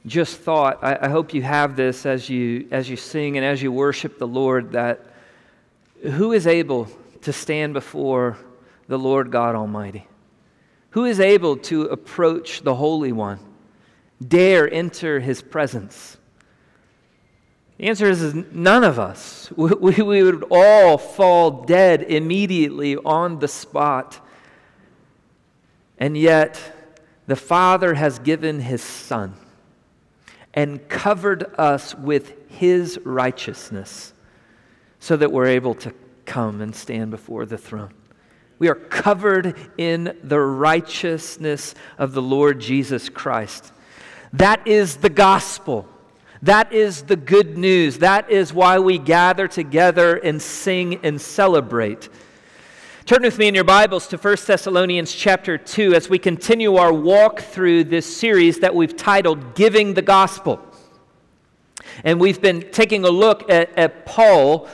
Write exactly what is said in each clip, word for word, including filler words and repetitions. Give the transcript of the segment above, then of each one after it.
just thought, I, I hope you have this as you as you sing and as you worship the Lord, that who is able to stand before the Lord God Almighty? Who is able to approach the Holy One, dare enter His presence? The answer is, is none of us. We, we would all fall dead immediately on the spot. And yet, the Father has given His Son and covered us with His righteousness so that we're able to come and stand before the throne. We are covered in the righteousness of the Lord Jesus Christ. That is the gospel. That is the good news. That is why we gather together and sing and celebrate. Turn with me in your Bibles to First Thessalonians chapter two as we continue our walk through this series that we've titled Giving the Gospel. And we've been taking a look at, at Paul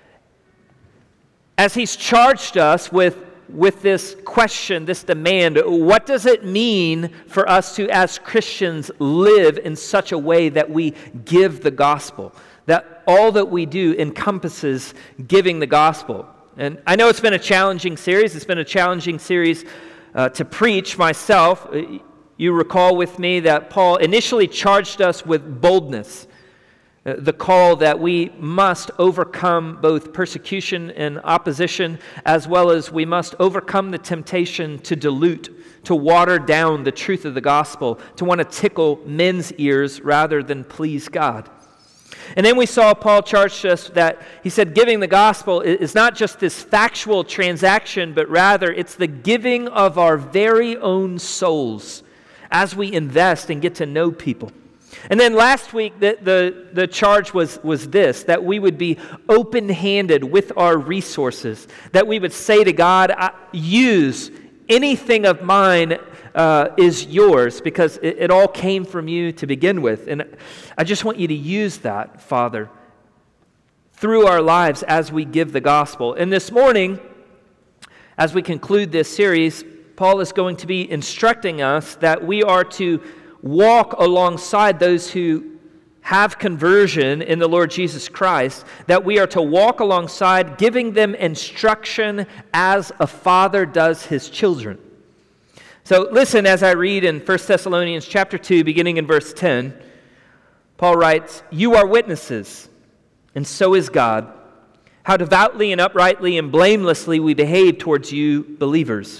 as he's charged us with, with this question, this demand. What does it mean for us to, as Christians, live in such a way that we give the gospel? That all that we do encompasses giving the gospel. And I know it's been a challenging series. It's been a challenging series uh, to preach myself. You recall with me that Paul initially charged us with boldness. The call that we must overcome both persecution and opposition, as well as we must overcome the temptation to dilute, to water down the truth of the gospel, to want to tickle men's ears rather than please God. And then we saw Paul charged us that he said giving the gospel is not just this factual transaction, but rather it's the giving of our very own souls as we invest and get to know people. And then last week, the, the, the charge was, was this, that we would be open-handed with our resources, that we would say to God, use anything of mine uh, is yours, because it, it all came from you to begin with. And I just want you to use that, Father, through our lives as we give the gospel. And this morning, as we conclude this series, Paul is going to be instructing us that we are to walk alongside those who have conversion in the Lord Jesus Christ, that we are to walk alongside, giving them instruction as a father does his children. So listen as I read in First Thessalonians chapter two, beginning in verse ten. Paul writes, "You are witnesses, and so is God, how devoutly and uprightly and blamelessly we behave towards you believers.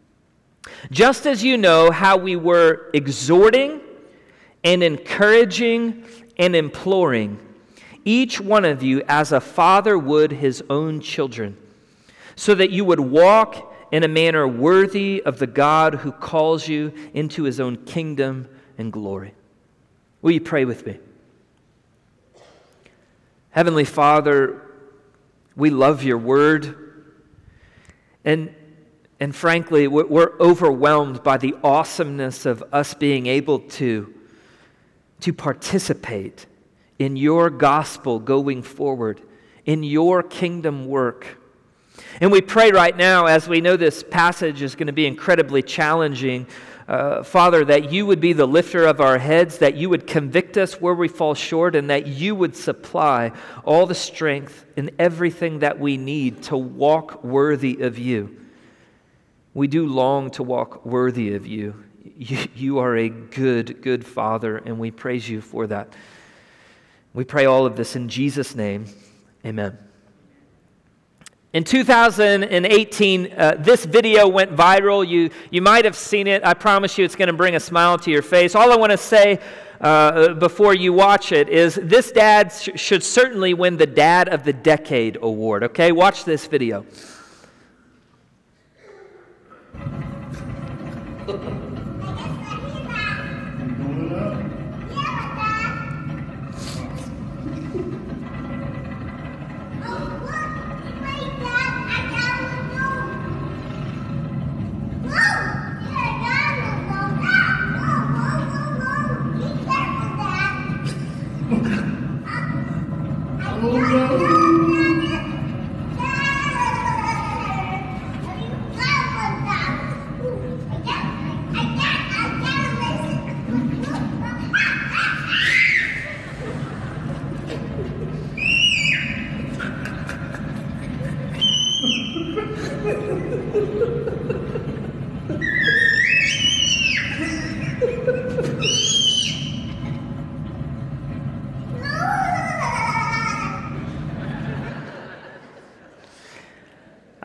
Just as you know how we were exhorting and encouraging and imploring each one of you as a father would his own children, so that you would walk in a manner worthy of the God who calls you into his own kingdom and glory." Will you pray with me? Heavenly Father, we love your word, and And frankly, we're overwhelmed by the awesomeness of us being able to, to participate in your gospel going forward, in your kingdom work. And we pray right now, as we know this passage is going to be incredibly challenging, uh, Father, that you would be the lifter of our heads, that you would convict us where we fall short, and that you would supply all the strength and everything that we need to walk worthy of you. We do long to walk worthy of you. you. You are a good, good Father, and we praise you for that. We pray all of this in Jesus' name. Amen. In two thousand eighteen, uh, this video went viral. You, you might have seen it. I promise you it's going to bring a smile to your face. All I want to say uh, before you watch it is this dad sh- should certainly win the Dad of the Decade award. Okay, watch this video.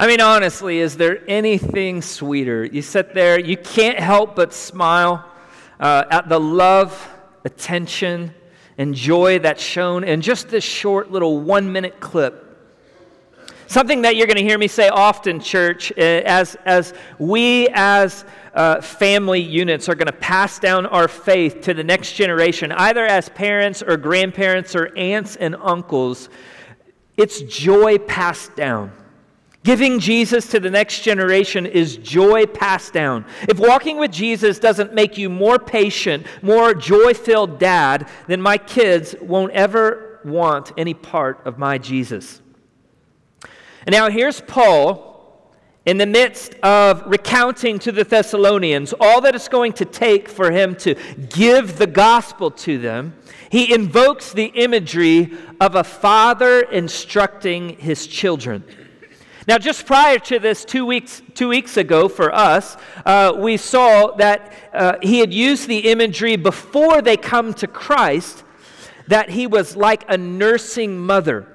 I mean, honestly, is there anything sweeter? You sit there, you can't help but smile uh, at the love, attention, and joy that's shown in just this short little one-minute clip. Something that you're going to hear me say often, church, as, as we as uh, family units are going to pass down our faith to the next generation, either as parents or grandparents or aunts and uncles, it's joy passed down. Giving Jesus to the next generation is joy passed down. If walking with Jesus doesn't make you more patient, more joy-filled dad, then my kids won't ever want any part of my Jesus. And now here's Paul in the midst of recounting to the Thessalonians all that it's going to take for him to give the gospel to them. He invokes the imagery of a father instructing his children. Now, just prior to this, two weeks two weeks ago for us, uh, we saw that uh, he had used the imagery before they come to Christ, that he was like a nursing mother,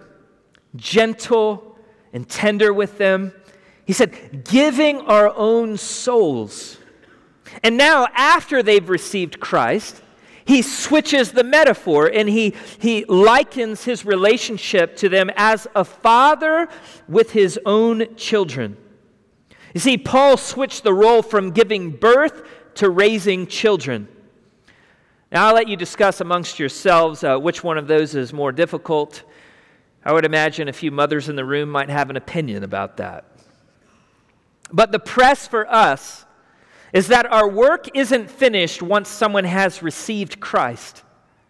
gentle and tender with them. He said, giving our own souls. And now, after they've received Christ, he switches the metaphor and he, he likens his relationship to them as a father with his own children. You see, Paul switched the role from giving birth to raising children. Now, I'll let you discuss amongst yourselves uh, which one of those is more difficult. I would imagine a few mothers in the room might have an opinion about that. But the press for us is that our work isn't finished once someone has received Christ.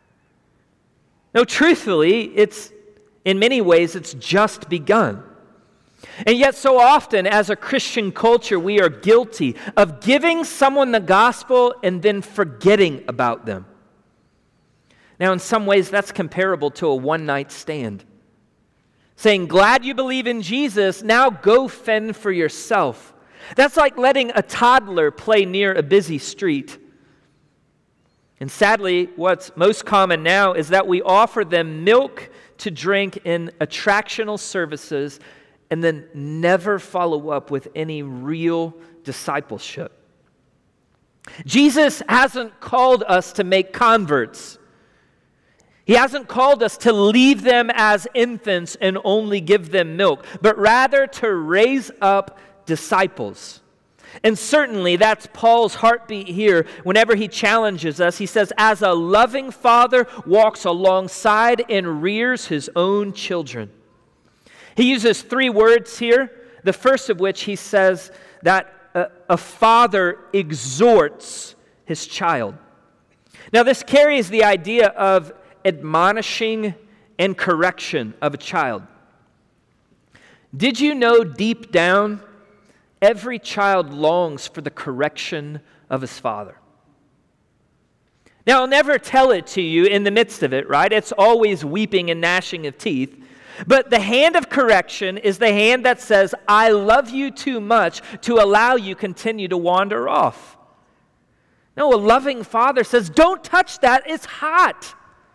No, truthfully, it's in many ways, it's just begun. And yet so often as a Christian culture, we are guilty of giving someone the gospel and then forgetting about them. Now, in some ways, that's comparable to a one-night stand. Saying, glad you believe in Jesus, now go fend for yourself. That's like letting a toddler play near a busy street. And sadly, what's most common now is that we offer them milk to drink in attractional services and then never follow up with any real discipleship. Jesus hasn't called us to make converts. He hasn't called us to leave them as infants and only give them milk, but rather to raise up disciples. And certainly that's Paul's heartbeat here whenever he challenges us. He says, as a loving father walks alongside and rears his own children. He uses three words here, the first of which he says that a, a father exhorts his child. Now this carries the idea of admonishing and correction of a child. Did you know deep down, every child longs for the correction of his father? Now, I'll never tell it to you in the midst of it, right? It's always weeping and gnashing of teeth. But the hand of correction is the hand that says, I love you too much to allow you continue to wander off. No, a loving father says, don't touch that, it's hot.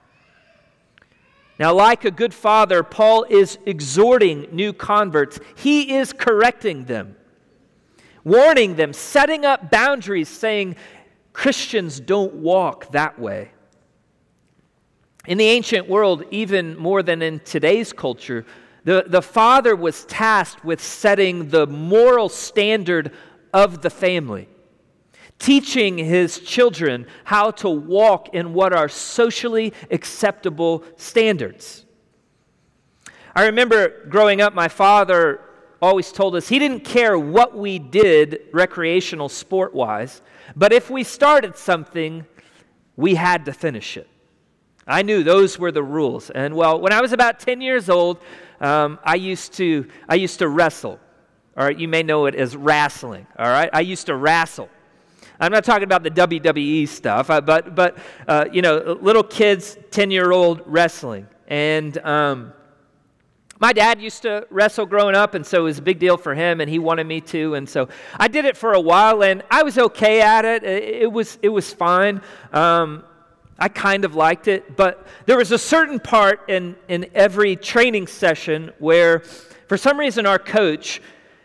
Now, like a good father, Paul is exhorting new converts. He is correcting them, warning them, setting up boundaries, saying, Christians don't walk that way. In the ancient world, even more than in today's culture, the, the father was tasked with setting the moral standard of the family, teaching his children how to walk in what are socially acceptable standards. I remember growing up, my father always told us he didn't care what we did recreational sport-wise, but if we started something, we had to finish it. I knew those were the rules. And well, when I was about ten years old, um, I used to I used to wrestle. All right, you may know it as wrestling. All right, I used to wrestle. I'm not talking about the W W E stuff, uh, but but uh, you know, little kids, ten-year-old wrestling. And um, my dad used to wrestle growing up, and so it was a big deal for him, and he wanted me to. And so I did it for a while, and I was okay at it. It, it was it was fine. Um, I kind of liked it, but there was a certain part in, in every training session where, for some reason, our coach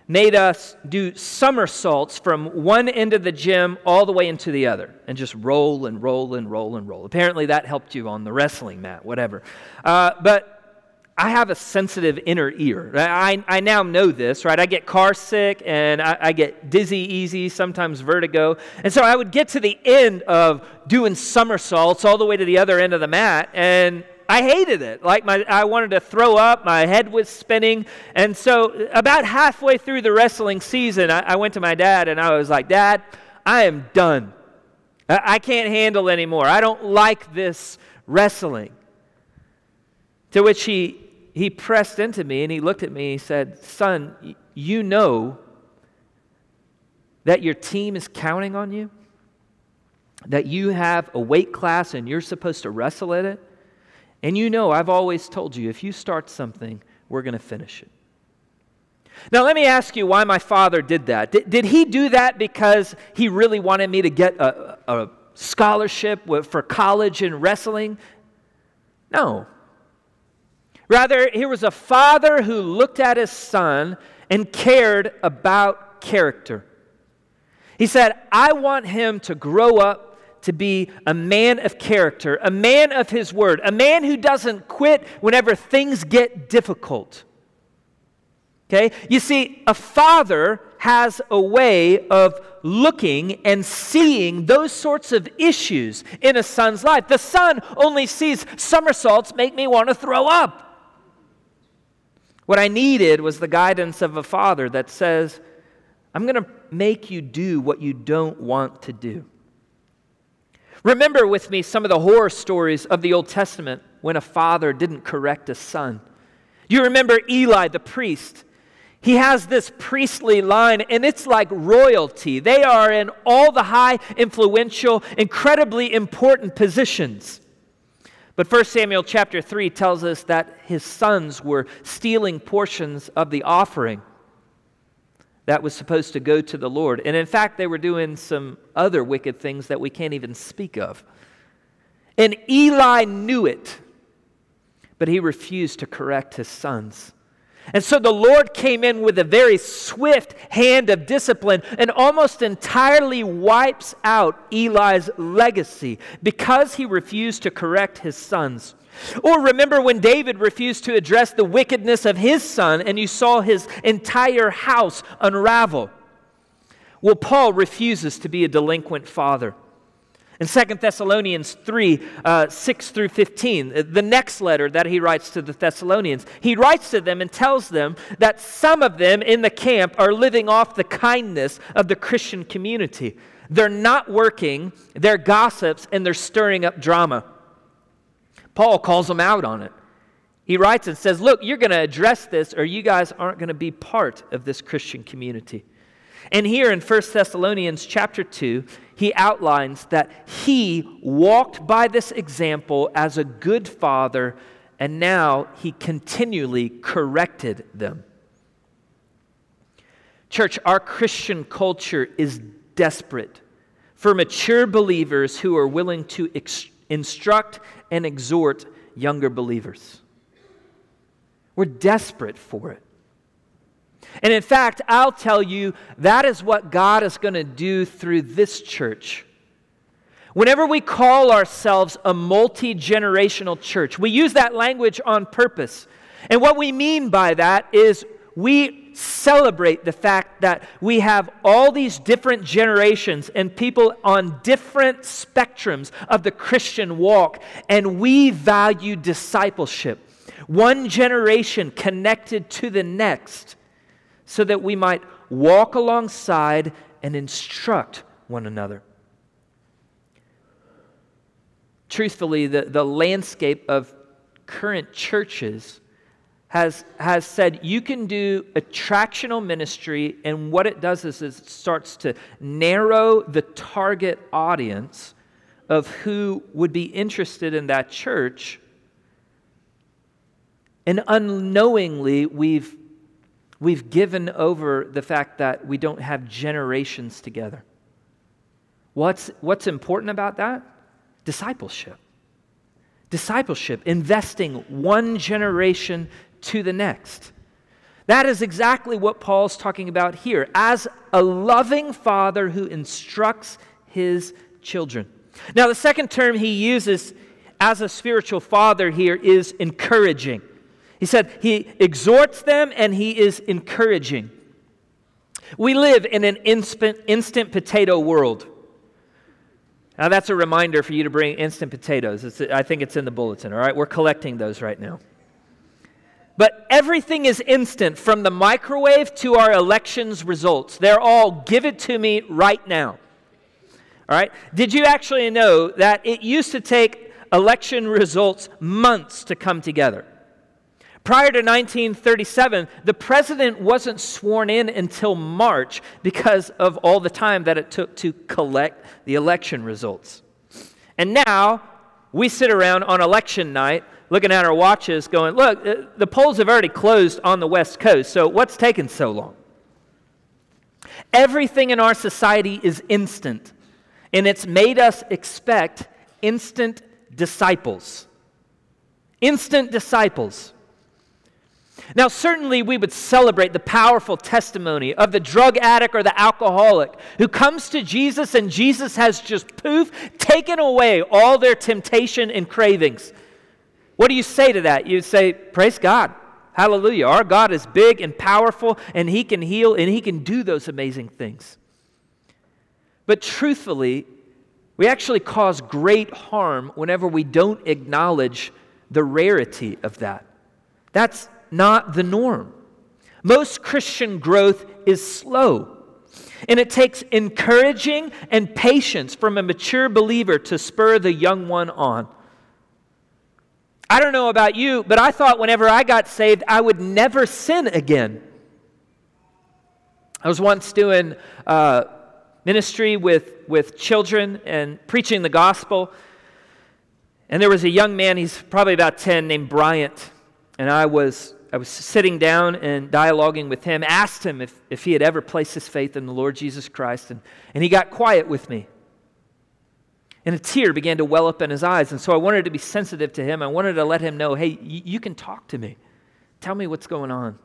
made us do somersaults from one end of the gym all the way into the other and just roll and roll and roll and roll. Apparently that helped you on the wrestling mat, whatever. Uh, but I have a sensitive inner ear. I, I now know this, right? I get car sick and I, I get dizzy easy, sometimes vertigo. And so I would get to the end of doing somersaults all the way to the other end of the mat, and I hated it. Like my, I wanted to throw up. My head was spinning. And so about halfway through the wrestling season, I, I went to my dad and I was like, Dad, I am done. I, I can't handle anymore. I don't like this wrestling. To which he he pressed into me and he looked at me and he said, Son, you know that your team is counting on you? That you have a weight class and you're supposed to wrestle at it? And you know, I've always told you, if you start something, we're going to finish it. Now, let me ask you why my father did that. Did, did he do that because he really wanted me to get a, a scholarship for college in wrestling? No. Rather, here was a father who looked at his son and cared about character. He said, I want him to grow up to be a man of character, a man of his word, a man who doesn't quit whenever things get difficult. Okay? You see, a father has a way of looking and seeing those sorts of issues in a son's life. The son only sees somersaults make me want to throw up. What I needed was the guidance of a father that says, I'm going to make you do what you don't want to do. Remember with me some of the horror stories of the Old Testament when a father didn't correct a son. You remember Eli the priest. He has this priestly line, and it's like royalty. They are in all the high, influential, incredibly important positions. But First Samuel chapter three tells us that his sons were stealing portions of the offering that was supposed to go to the Lord. And in fact, they were doing some other wicked things that we can't even speak of. And Eli knew it, but he refused to correct his sons. And so the Lord came in with a very swift hand of discipline and almost entirely wipes out Eli's legacy because he refused to correct his sons. Or remember when David refused to address the wickedness of his son and you saw his entire house unravel. Well, Paul refuses to be a delinquent father. In Second Thessalonians three, uh, six through fifteen, the next letter that he writes to the Thessalonians, he writes to them and tells them that some of them in the camp are living off the kindness of the Christian community. They're not working, they're gossips, and they're stirring up drama. Paul calls them out on it. He writes and says, look, you're going to address this or you guys aren't going to be part of this Christian community. And here in First Thessalonians chapter two, he outlines that he walked by this example as a good father, and now he continually corrected them. Church, our Christian culture is desperate for mature believers who are willing to ex- instruct and exhort younger believers. We're desperate for it. And in fact, I'll tell you, that is what God is going to do through this church. Whenever we call ourselves a multi-generational church, we use that language on purpose. And what we mean by that is we celebrate the fact that we have all these different generations and people on different spectrums of the Christian walk, and we value discipleship. One generation connected to the next, so that we might walk alongside and instruct one another. Truthfully, the, the landscape of current churches has, has said you can do attractional ministry, and what it does is, is it starts to narrow the target audience of who would be interested in that church. And unknowingly, we've We've given over the fact that we don't have generations together. What's, what's important about that? Discipleship. Discipleship, investing one generation to the next. That is exactly what Paul's talking about here, as a loving father who instructs his children. Now, the second term he uses as a spiritual father here is encouraging. He said he exhorts them and he is encouraging. We live in an instant, instant potato world. Now, that's a reminder for you to bring instant potatoes. It's, I think it's in the bulletin, all right? We're collecting those right now. But everything is instant, from the microwave to our elections results. They're all, give it to me right now. All right? Did you actually know that it used to take election results months to come together? Prior to nineteen thirty-seven, the president wasn't sworn in until March because of all the time that it took to collect the election results. And now, we sit around on election night looking at our watches going, look, the polls have already closed on the West Coast, so what's taking so long? Everything in our society is instant, and it's made us expect instant disciples. Instant disciples. Now, certainly we would celebrate the powerful testimony of the drug addict or the alcoholic who comes to Jesus and Jesus has just, poof, taken away all their temptation and cravings. What do you say to that? You say, praise God. Hallelujah. Our God is big and powerful, and He can heal, and He can do those amazing things. But truthfully, we actually cause great harm whenever we don't acknowledge the rarity of that. That's not the norm. Most Christian growth is slow, and it takes encouraging and patience from a mature believer to spur the young one on. I don't know about you, but I thought whenever I got saved, I would never sin again. I was once doing uh, ministry with, with children and preaching the gospel, and there was a young man, he's probably about ten, named Bryant, and I was I was sitting down and dialoguing with him, asked him if, if he had ever placed his faith in the Lord Jesus Christ, and, and he got quiet with me. And a tear began to well up in his eyes. And so I wanted to be sensitive to him. I wanted to let him know, hey, y- you can talk to me. Tell me what's going on.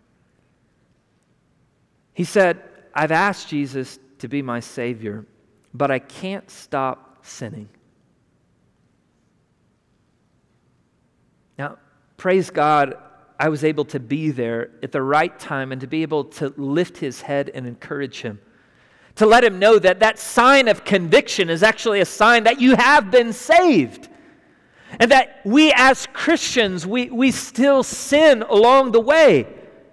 He said, I've asked Jesus to be my Savior, but I can't stop sinning. Now, praise God, I was able to be there at the right time and to be able to lift his head and encourage him. To let him know that that sign of conviction is actually a sign that you have been saved. And that we as Christians, we, we still sin along the way.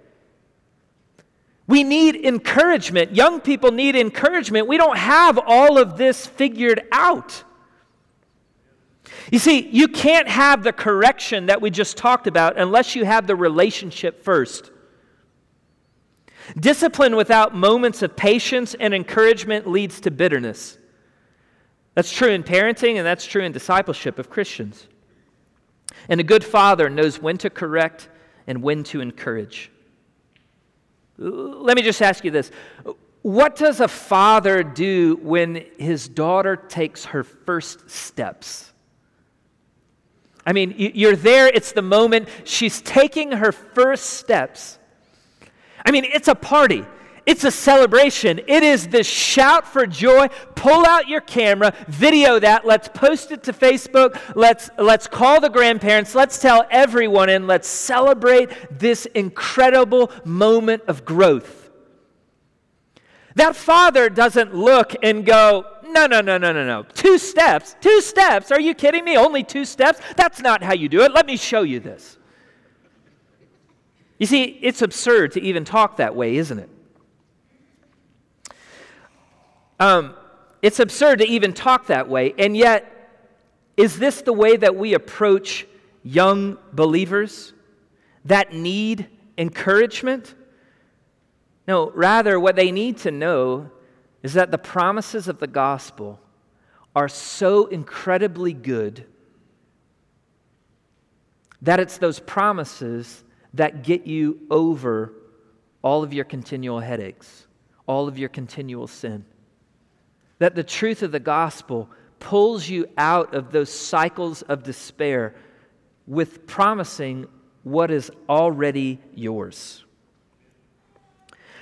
We need encouragement. Young people need encouragement. We don't have all of this figured out. You see, you can't have the correction that we just talked about unless you have the relationship first. Discipline without moments of patience and encouragement leads to bitterness. That's true in parenting, and that's true in discipleship of Christians. And a good father knows when to correct and when to encourage. Let me just ask you this. What does a father do when his daughter takes her first steps? I mean, you're there, it's the moment she's taking her first steps. I mean, it's a party. It's a celebration. It is this shout for joy. Pull out your camera, video that. Let's post it to Facebook. Let's, let's call the grandparents. Let's tell everyone, and let's celebrate this incredible moment of growth. That father doesn't look and go, no, no, no, no, no, no. Two steps. Two steps. Are you kidding me? Only two steps? That's not how you do it. Let me show you this. You see, it's absurd to even talk that way, isn't it? Um, it's absurd to even talk that way, and yet, is this the way that we approach young believers that need encouragement? No, rather, what they need to know is that the promises of the gospel are so incredibly good that it's those promises that get you over all of your continual headaches, all of your continual sin. That the truth of the gospel pulls you out of those cycles of despair with promising what is already yours.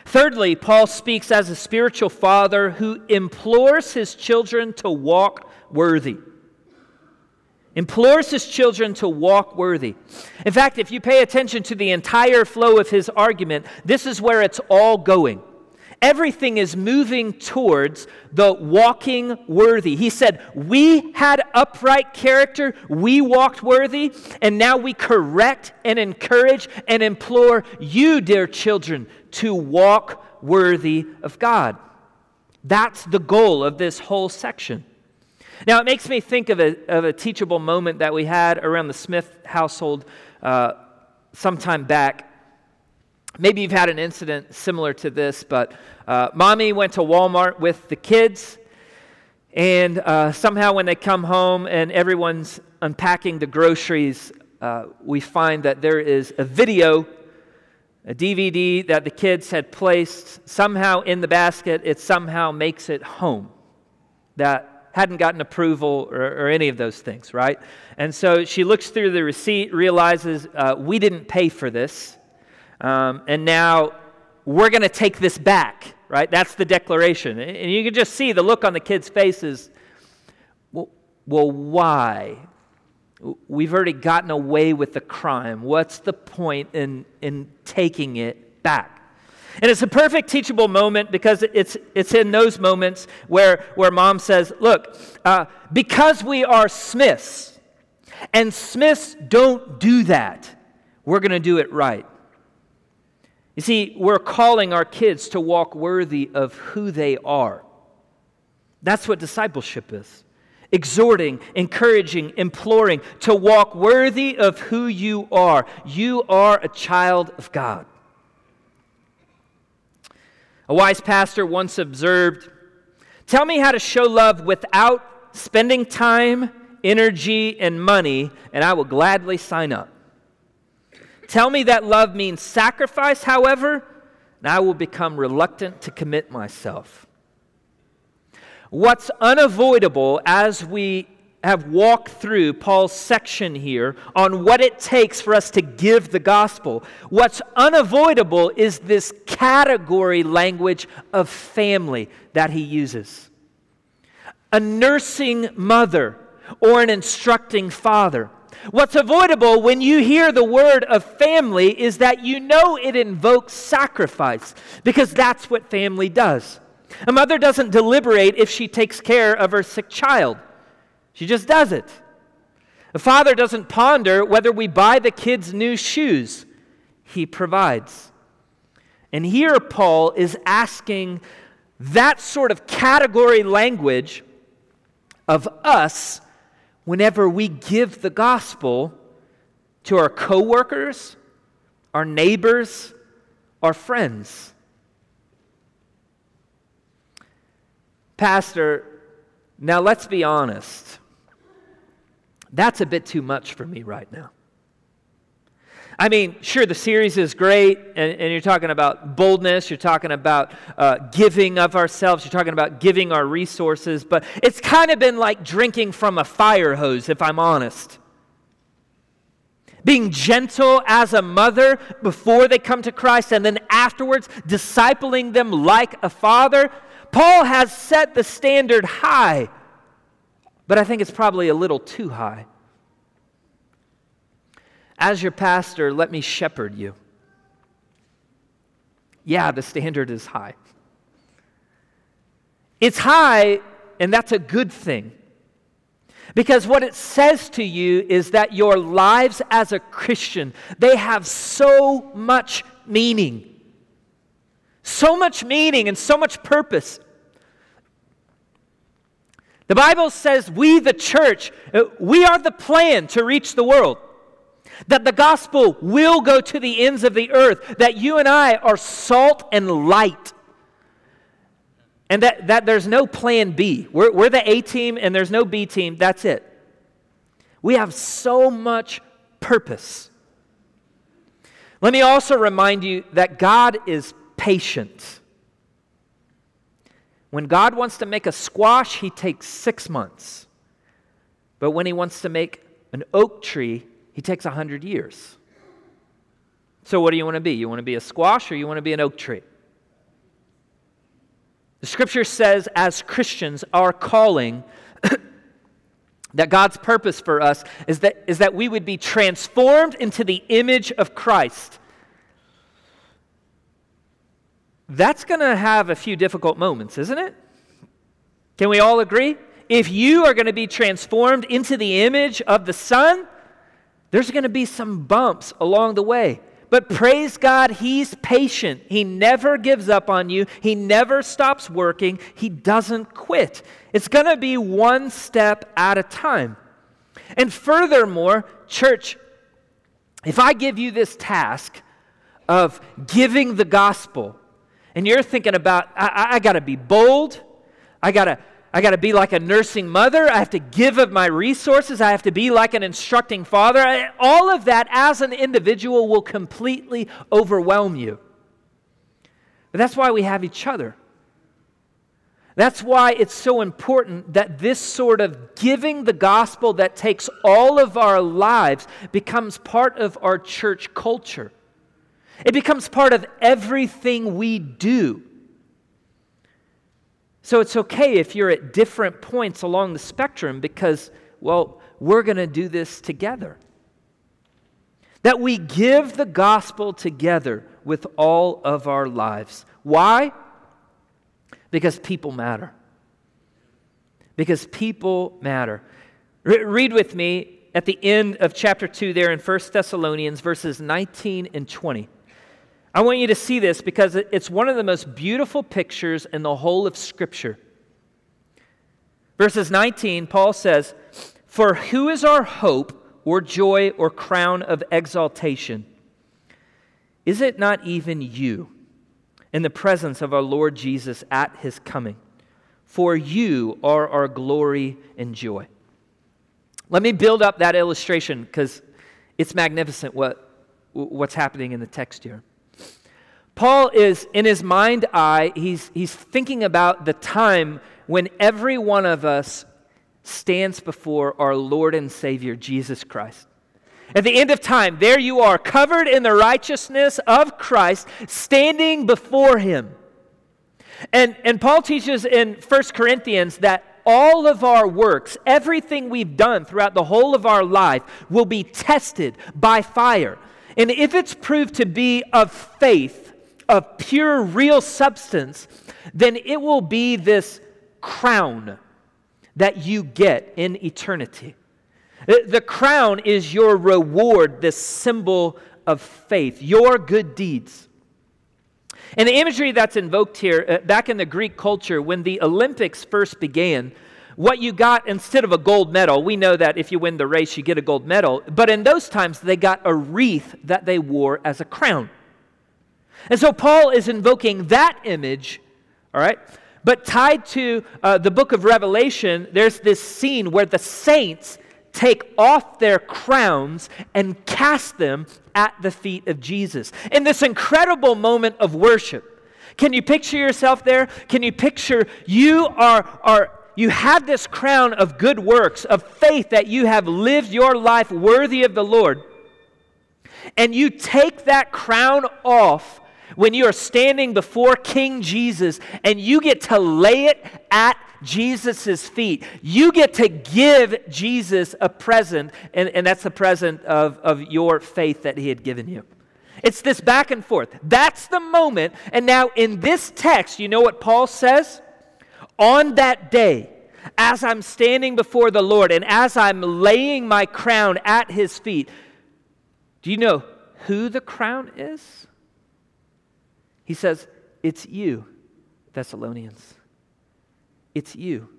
Thirdly, Paul speaks as a spiritual father who implores his children to walk worthy. Implores his children to walk worthy. In fact, if you pay attention to the entire flow of his argument, this is where it's all going. Everything is moving towards the walking worthy. He said, we had upright character, we walked worthy, and now we correct and encourage and implore you, dear children, to walk worthy of God. That's the goal of this whole section. Now, it makes me think of a, of a teachable moment that we had around the Smith household uh, some time back. Maybe you've had an incident similar to this, but uh, mommy went to Walmart with the kids, and uh, somehow when they come home and everyone's unpacking the groceries, uh, we find that there is a video, a D V D that the kids had placed somehow in the basket. It somehow makes it home. That hadn't gotten approval or, or any of those things, right? And so she looks through the receipt, realizes uh, we didn't pay for this. Um, and now we're going to take this back, right? That's the declaration. And you can just see the look on the kids' faces. Well, well, why? We've already gotten away with the crime. What's the point in, in taking it back? And it's a perfect teachable moment because it's it's in those moments where, where mom says, look, uh, because we are Smiths, and Smiths don't do that, we're going to do it right. You see, we're calling our kids to walk worthy of who they are. That's what discipleship is. Exhorting, encouraging, imploring to walk worthy of who you are. You are a child of God. A wise pastor once observed, tell me how to show love without spending time, energy, and money, and I will gladly sign up. Tell me that love means sacrifice, however, and I will become reluctant to commit myself. What's unavoidable as we have walked through Paul's section here on what it takes for us to give the gospel, what's unavoidable is this category language of family that he uses. A nursing mother or an instructing father. What's avoidable when you hear the word of family is that you know it invokes sacrifice, because that's what family does. A mother doesn't deliberate if she takes care of her sick child. She just does it. A father doesn't ponder whether we buy the kids new shoes. He provides. And here Paul is asking that sort of category language of us whenever we give the gospel to our coworkers, our neighbors, our friends. Pastor, now let's be honest. That's a bit too much for me right now. I mean, sure, the series is great, and, and you're talking about boldness, you're talking about uh, giving of ourselves, you're talking about giving our resources, but it's kind of been like drinking from a fire hose, if I'm honest. Being gentle as a mother before they come to Christ, and then afterwards discipling them like a father. Paul has set the standard high, but I think it's probably a little too high. As your pastor, let me shepherd you. Yeah, the standard is high. It's high, and that's a good thing. Because what it says to you is that your lives as a Christian, they have so much meaning. So much meaning and so much purpose. The Bible says we, the church, we are the plan to reach the world. That the gospel will go to the ends of the earth. That you and I are salt and light. And that, that there's no plan B. We're, we're the A team and there's no B team. That's it. We have so much purpose. Let me also remind you that God is patient. When God wants to make a squash, He takes six months. But when He wants to make an oak tree, He takes a hundred years. So what do you want to be? You want to be a squash or you want to be an oak tree? The Scripture says, as Christians, our calling, that God's purpose for us is that, is that we would be transformed into the image of Christ. That's going to have a few difficult moments, isn't it? Can we all agree? If you are going to be transformed into the image of the Son, there's going to be some bumps along the way. But praise God, He's patient. He never gives up on you. He never stops working. He doesn't quit. It's going to be one step at a time. And furthermore, church, if I give you this task of giving the gospel, and you're thinking about, I, I got to be bold, I got to I got to be like a nursing mother. I have to give of my resources. I have to be like an instructing father. I, all of that as an individual will completely overwhelm you. But that's why we have each other. That's why it's so important that this sort of giving the gospel that takes all of our lives becomes part of our church culture. It becomes part of everything we do. So it's okay if you're at different points along the spectrum because, well, we're going to do this together. That we give the gospel together with all of our lives. Why? Because people matter. Because people matter. Re- read with me at the end of chapter two there in First Thessalonians, verses nineteen and twenty. I want you to see this because it's one of the most beautiful pictures in the whole of Scripture. Verses nineteen, Paul says, "For who is our hope or joy or crown of exaltation? Is it not even you in the presence of our Lord Jesus at His coming? For you are our glory and joy." Let me build up that illustration because it's magnificent what, what's happening in the text here. Paul is, in his mind eye, he's, he's thinking about the time when every one of us stands before our Lord and Savior, Jesus Christ. At the end of time, there you are, covered in the righteousness of Christ, standing before Him. And, and Paul teaches in First Corinthians that all of our works, everything we've done throughout the whole of our life, will be tested by fire. And if it's proved to be of faith, of pure, real substance, then it will be this crown that you get in eternity. The crown is your reward, this symbol of faith, your good deeds. And the imagery that's invoked here, uh, back in the Greek culture, when the Olympics first began, what you got instead of a gold medal, we know that if you win the race, you get a gold medal, but in those times, they got a wreath that they wore as a crown. And so Paul is invoking that image, all right? But tied to uh, the book of Revelation, there's this scene where the saints take off their crowns and cast them at the feet of Jesus. In this incredible moment of worship. Can you picture yourself there? Can you picture you are, are you have this crown of good works, of faith that you have lived your life worthy of the Lord. And you take that crown off when you are standing before King Jesus and you get to lay it at Jesus' feet. You get to give Jesus a present, and, and that's the present of, of your faith that He had given you. It's this back and forth. That's the moment. And now in this text, you know what Paul says? On that day, as I'm standing before the Lord and as I'm laying my crown at His feet, do you know who the crown is? He says, it's you, Thessalonians. It's you.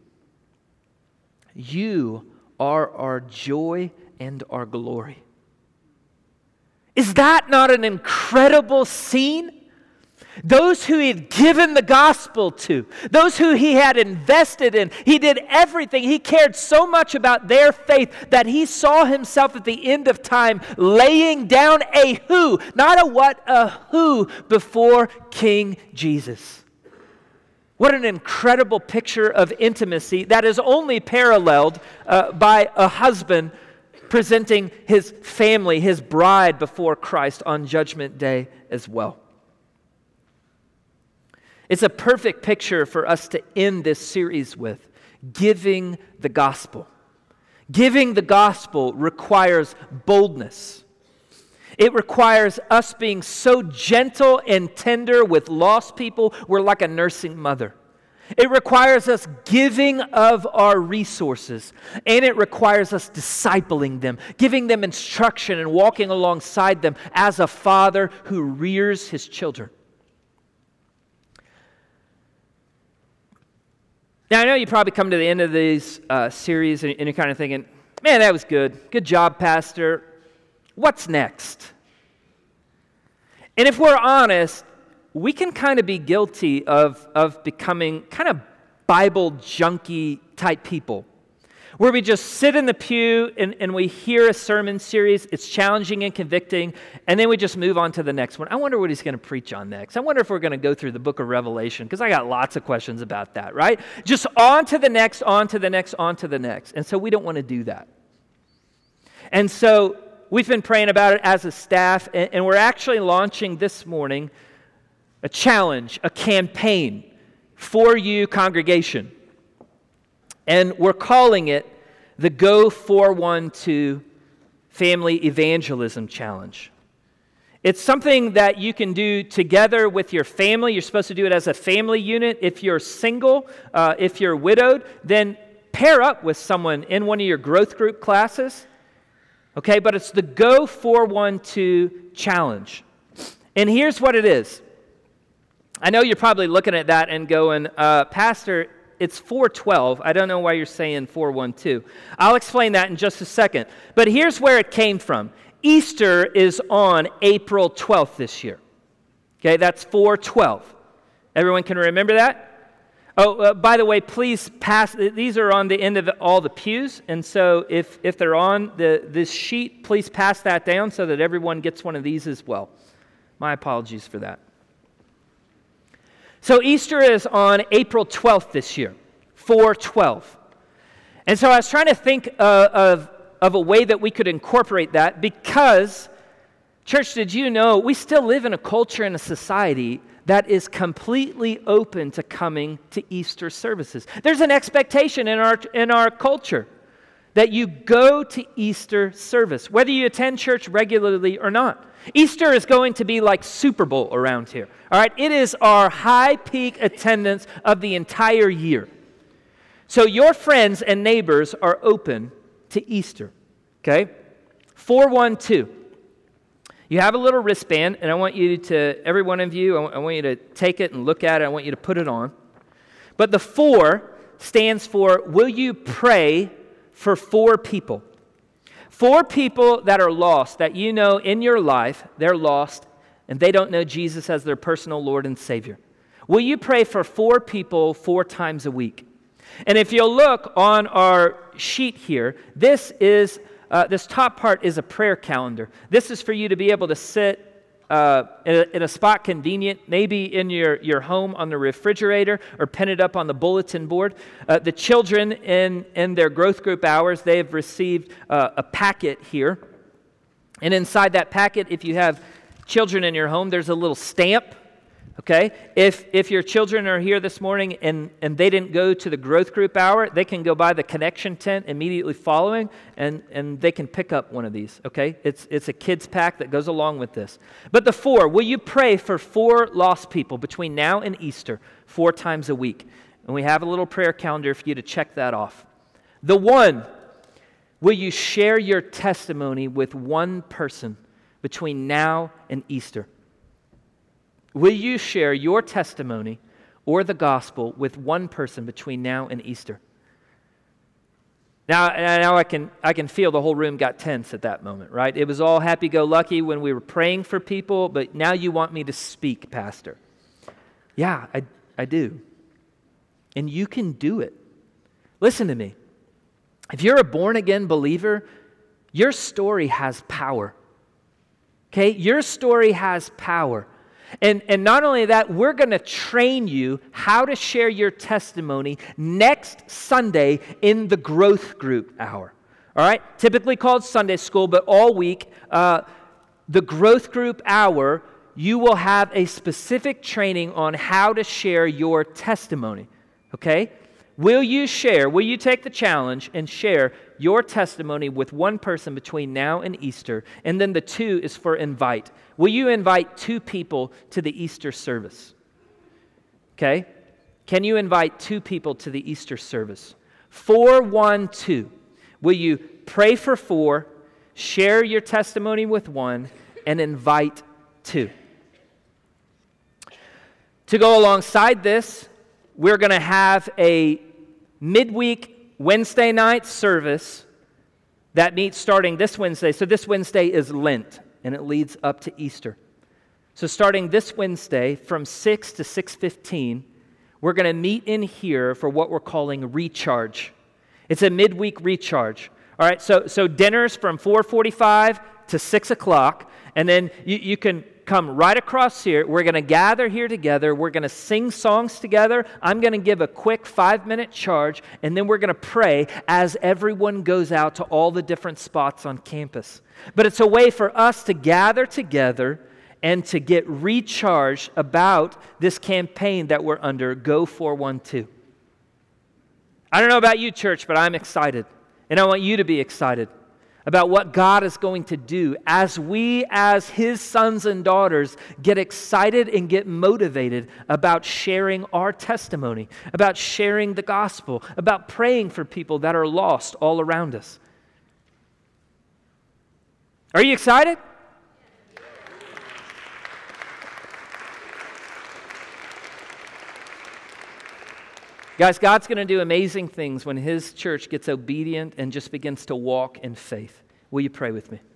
You are our joy and our glory. Is that not an incredible scene? Those who he had given the gospel to, those who he had invested in, he did everything. He cared so much about their faith that he saw himself at the end of time laying down a who, not a what, a who before King Jesus. What an incredible picture of intimacy that is only paralleled uh, by a husband presenting his family, his bride before Christ on Judgment Day as well. It's a perfect picture for us to end this series with, giving the gospel. Giving the gospel requires boldness. It requires us being so gentle and tender with lost people, we're like a nursing mother. It requires us giving of our resources, and it requires us discipling them, giving them instruction and walking alongside them as a father who rears his children. Now, I know you probably come to the end of these uh, series and, and you're kind of thinking, man, that was good. Good job, Pastor. What's next? And if we're honest, we can kind of be guilty of, of becoming kind of Bible junkie type people, where we just sit in the pew and, and we hear a sermon series, it's challenging and convicting, and then we just move on to the next one. I wonder what he's going to preach on next. I wonder if we're going to go through the book of Revelation, because I got lots of questions about that, right? Just on to the next, on to the next, on to the next. And so we don't want to do that. And so we've been praying about it as a staff, and, and we're actually launching this morning a challenge, a campaign for you, congregation. And we're calling it the Go four one two Family Evangelism Challenge. It's something that you can do together with your family. You're supposed to do it as a family unit. If you're single, uh, if you're widowed, then pair up with someone in one of your growth group classes. Okay, but it's the Go four one two Challenge. And here's what it is. I know you're probably looking at that and going, uh, Pastor, it's four twelve. I don't know why you're saying four one two. I'll explain that in just a second. But here's where it came from. Easter is on April twelfth this year. Okay, that's four twelve. Everyone can remember that? Oh, uh, by the way, please pass. These are on the end of all the pews. And so if, if they're on the this sheet, please pass that down so that everyone gets one of these as well. My apologies for that. So Easter is on April twelfth this year, four twelve. And so I was trying to think uh, of, of a way that we could incorporate that because, church, did you know we still live in a culture and a society that is completely open to coming to Easter services. There's an expectation in our in our culture that you go to Easter service, whether you attend church regularly or not. Easter is going to be like Super Bowl around here. All right, it is our high peak attendance of the entire year. So your friends and neighbors are open to Easter. Okay? four one two. You have a little wristband, and I want you to, every one of you, I want you to take it and look at it. I want you to put it on. But the four stands for, will you pray for four people? Four people that are lost, that you know in your life, they're lost, and they don't know Jesus as their personal Lord and Savior. Will you pray for four people four times a week? And if you'll look on our sheet here, this is uh, this top part is a prayer calendar. This is for you to be able to sit uh, in, a, in a spot convenient, maybe in your, your home on the refrigerator or pin it up on the bulletin board. Uh, the children in, in their growth group hours, they have received uh, a packet here. And inside that packet, if you have children in your home, there's a little stamp. Okay, if if your children are here this morning and, and they didn't go to the growth group hour, they can go by the connection tent immediately following, and, and they can pick up one of these, okay? It's it's a kids pack that goes along with this. But the four, will you pray for four lost people between now and Easter, four times a week? And we have a little prayer calendar for you to check that off. The one, will you share your testimony with one person between now and Easter? Will you share your testimony or the gospel with one person between now and Easter? Now, now I can I can feel the whole room got tense at that moment, right? It was all happy-go-lucky when we were praying for people, but now you want me to speak, Pastor. Yeah, I, I do. And you can do it. Listen to me. If you're a born-again believer, your story has power. Okay? Your story has power. And, and not only that, we're going to train you how to share your testimony next Sunday in the growth group hour. All right? Typically called Sunday school, but all week, uh, the growth group hour, you will have a specific training on how to share your testimony. Okay? Will you share, will you take the challenge and share your testimony with one person between now and Easter? And then the two is for invite. Will you invite two people to the Easter service? Okay? Can you invite two people to the Easter service? Four, one, two. Will you pray for four, share your testimony with one, and invite two? To go alongside this, we're going to have a midweek Wednesday night service that meets starting this Wednesday. So this Wednesday is Lent, and it leads up to Easter. So starting this Wednesday from six to six fifteen, we're going to meet in here for what we're calling recharge. It's a midweek recharge. All right, so so dinner's from four forty-five to six o'clock, and then you, you can come right across here. We're going to gather here together. We're going to sing songs together. I'm going to give a quick five-minute charge, and then we're going to pray as everyone goes out to all the different spots on campus. But it's a way for us to gather together and to get recharged about this campaign that we're under, Go four one two. I don't know about you, church, but I'm excited. And I want you to be excited about what God is going to do as we, as His sons and daughters, get excited and get motivated about sharing our testimony, about sharing the gospel, about praying for people that are lost all around us. Are you excited? Guys, God's going to do amazing things when His church gets obedient and just begins to walk in faith. Will you pray with me?